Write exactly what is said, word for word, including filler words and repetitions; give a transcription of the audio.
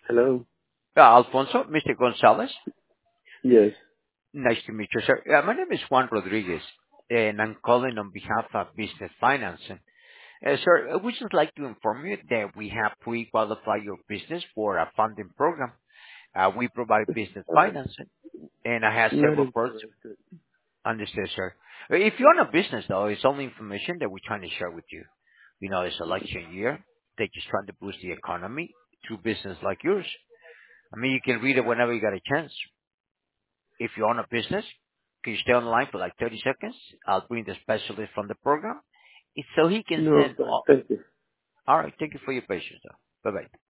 Hello. Uh, Alfonso, Mister Gonzalez, Yes. nice to meet you, sir. Uh, my name is Juan Rodriguez, and I'm calling on behalf of Business Financing. Uh, sir, I would just like to inform you that we have pre-qualified your business for a funding program. Uh, we provide business Uh, financing, and I have not several persons. interested. Understood, sir. Uh, If you own a business, though, it's only information that we're trying to share with you. You know, it's election year. They're just trying to boost the economy through business like yours. I mean, you can read it whenever you got a chance. If you own a business, can you stay on the line for like thirty seconds? I'll bring the specialist from the program. It's so he can No, I'm send fine. all. Thank you. All right. Thank you for your patience, though. Bye-bye.